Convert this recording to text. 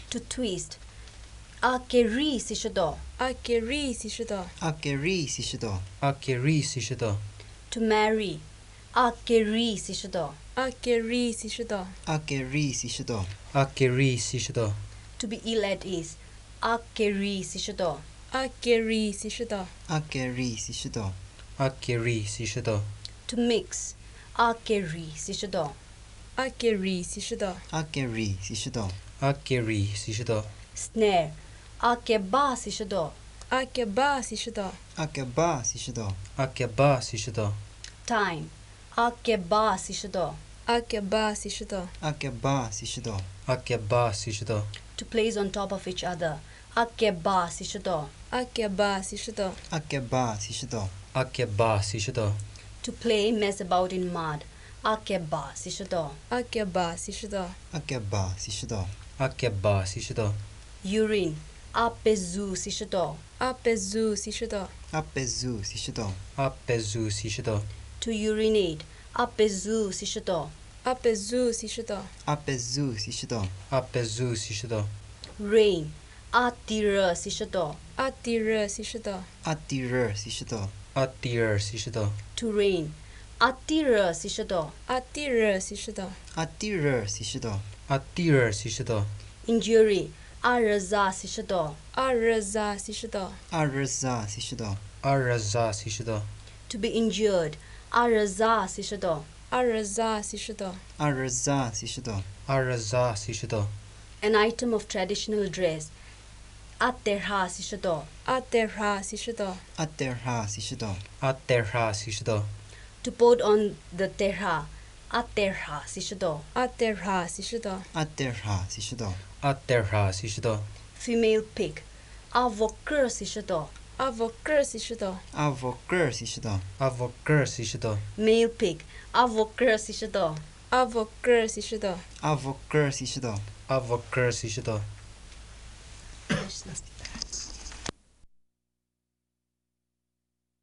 To twist. A keri si shado. A keri si shado. A keri si shado. A keri si shado. To marry. A keri si shado. A keri si shado. A keri si shado. A keri si shado. To be ill at ease. A keri si shado. A keri si shado. A keri si shado. A keri si shado. To mix. A keri si shado. A keri si shado. A keri si shado. A keri si shado. Snare. A keba si shado. A keba si shado. A keba si shado. A keba si shado. Time. A keba si shado. A keba si shado. A keba si shado. A keba si shado. To place on top of each other. A keba si shado. A keba si shado. A keba si shado. A keba si shado. To play mess about in mud. A keba si shado. A keba si shado. A keba si shado. A keba si shado. Urine. A pezu si shado. A pezu si shado. A pezu si shado. A pezu si shado. To urinate. A pezu si shado. A pezu si shado. A pezu si shado. A pezu si shado. Rain. A tira si shado. A tira si shado. A tirer si shado. A tir si shado. To rain. A tira si shado. A tira si shado. A tirer si shado. A tir si shado. Injury. A raza si shado. A raza si shado. A raza si shado. A raza si shado. To be injured. A raza si shado. A raza si shado. A raza si shado. A raza si shado. An item of traditional dress. A terha si shado. A terha si shado. A terha si shado. A terha si shado. To put on the terha. A terha si shado. A terha si shado. A terha si shado. A terha si shado. Female pig. A vokr si shado. A vokr si shado. A voker si shado. A vokr si shado. Male pig. A vokr si shado. A vokr si shado. A voker si shado. A vokr si shado.